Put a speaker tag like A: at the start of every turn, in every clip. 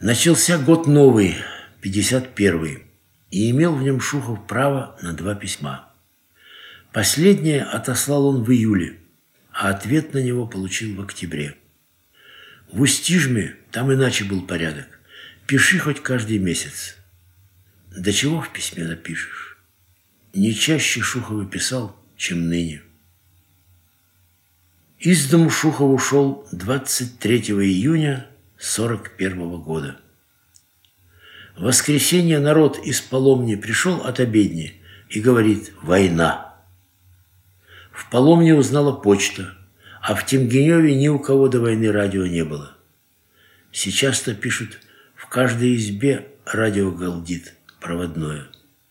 A: Начался год новый, 51-й, и имел в нем Шухов право на 2 письма. Последнее отослал он в июле, а ответ на него получил в октябре. В Устижме там иначе был порядок. Пиши хоть каждый месяц. Да чего в письме напишешь? Не чаще Шухов писал, чем ныне. Из дому Шухов ушел 23 июня 41 года. В воскресенье народ из Поломни пришел от обедни и говорит: «Война». В Поломне узнала почта, а в Темгеневе ни у кого до войны радио не было. Сейчас-то пишут, в каждой избе радио галдит, проводное.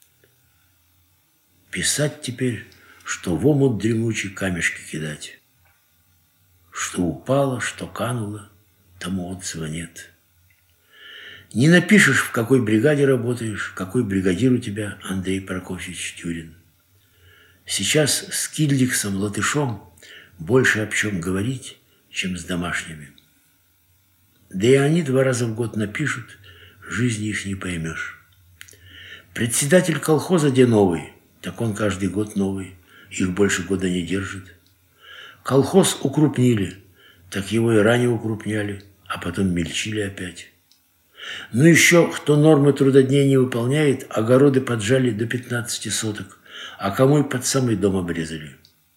A: Писать теперь, что в омут дремучий камешки кидать. Что упало, что кануло, тому отзыва нет. Не напишешь, в какой бригаде работаешь, какой бригадир у тебя Андрей Прокофьевич Тюрин. Сейчас с Кильдиксом Латышом больше об чем говорить, чем с домашними. Да и они 2 раза в год напишут, жизни их не поймешь. Председатель колхоза где новый, так он каждый год новый, их больше года не держит. Колхоз укрупнили, так его и ранее укрупняли, а потом мельчили опять. Ну еще, кто нормы трудодней не выполняет, огороды поджали до 15 соток, а кому и под самый дом обрезали.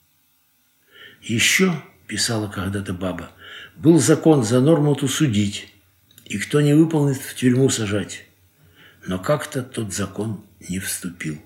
A: Еще, писала когда-то баба, был закон за норму-то судить, и кто не выполнит, в тюрьму сажать. Но как-то тот закон не вступил.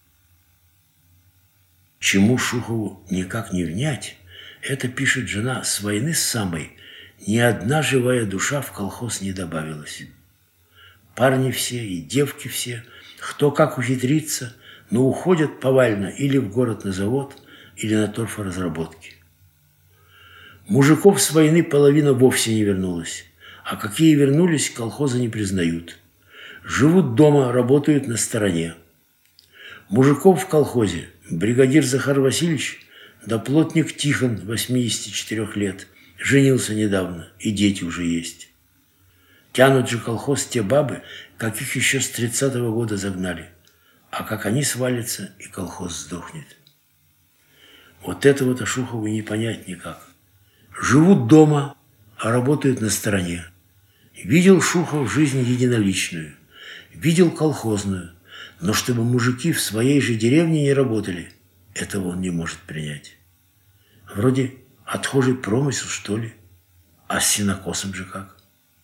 A: Чему Шухову никак не внять, это пишет жена: с войны с самой ни одна живая душа в колхоз не добавилась. Парни все и девки все, кто как ухитрится, но уходят повально или в город на завод, или на торфоразработки. Мужиков с войны половина вовсе не вернулась, а какие вернулись, колхозы не признают. Живут дома, работают на стороне. Мужиков в колхозе бригадир Захар Васильевич да плотник Тихон, 84 лет, женился недавно, и дети уже есть. Тянут же колхоз те бабы, каких еще с 30-го года загнали. А как они свалятся, и колхоз сдохнет. Вот этого-то Шухову не понять никак. Живут дома, а работают на стороне. Видел Шухов жизнь единоличную, видел колхозную, но чтобы мужики в своей же деревне не работали, этого он не может принять. Вроде отхожий промысел, что ли? А с сенокосом же как?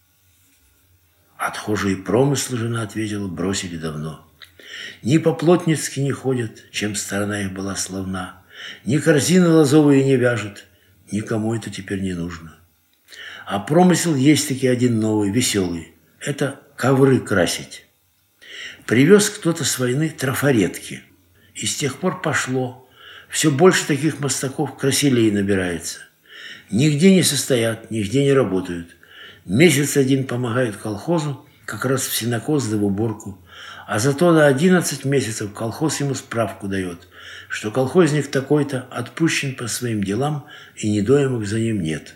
A: Отхожие промыслы, жена ответила, бросили давно. Ни по-плотницки не ходят, чем сторона их была славна, ни корзины лозовые не вяжут, никому это теперь не нужно. А промысел есть таки один новый, веселый. Это ковры красить. Привез кто-то с войны трафаретки. И с тех пор пошло. Все больше таких мостаков красилей набирается. Нигде не состоят, нигде не работают. Месяц один помогают колхозу, как раз в сенокос да в уборку. А зато на 11 месяцев колхоз ему справку дает, что колхозник такой-то отпущен по своим делам и недоимок за ним нет.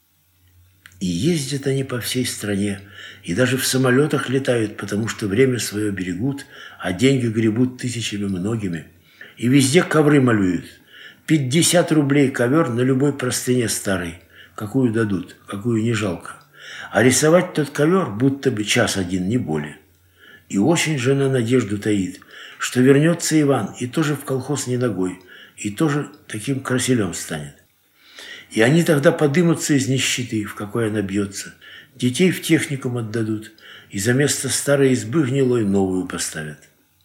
A: И ездят они по всей стране, и даже в самолетах летают, потому что время свое берегут, а деньги гребут тысячами многими. И везде ковры малюют. 50 рублей ковер на любой простыне старой, какую дадут, какую не жалко. А рисовать тот ковер будто бы час один, не более. И очень жена надежду таит, что вернется Иван и тоже в колхоз не ногой, и тоже таким красилем станет. И они тогда подымутся из нищеты, в какой она бьется, детей в техникум отдадут, и за место старой избы гнилой новую поставят.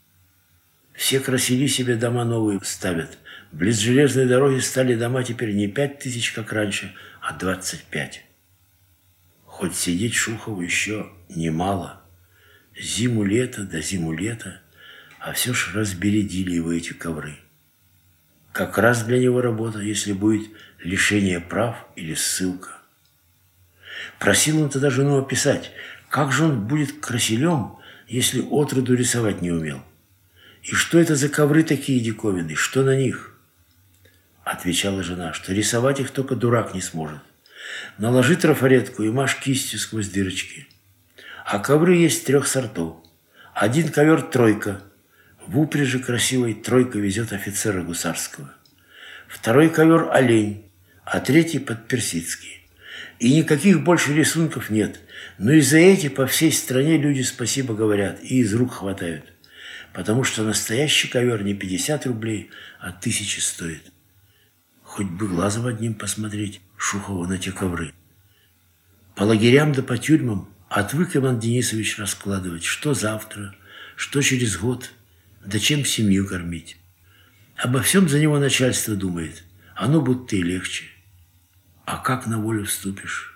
A: Все красили себе дома новые ставят. Близ железной дороги стали дома теперь не 5000, как раньше, а 25. Хоть сидеть Шухову еще немало. Зиму-лето, да зиму-лето, а все ж разбередили его эти ковры. Как раз для него работа, если будет лишение прав или ссылка. Просил он тогда жену описать, как же он будет красилем, если отроду рисовать не умел. И что это за ковры такие диковинные, что на них? Отвечала жена, что рисовать их только дурак не сможет. Наложи трафаретку и мажь кистью сквозь дырочки. А ковры есть 3 сортов. Один ковер тройка. В упряжи красивой тройка везет офицера гусарского. Второй ковер олень, а третий подперсидский. И никаких больше рисунков нет. Но и за эти по всей стране люди спасибо говорят и из рук хватают. Потому что настоящий ковер не 50 рублей, а 1000 стоит. Хоть бы глазом одним посмотреть Шухову на те ковры. По лагерям да по тюрьмам отвык Иван Денисович раскладывать, что завтра, что через год, да чем семью кормить. Обо всем за него начальство думает, оно будто и легче. А как на волю вступишь?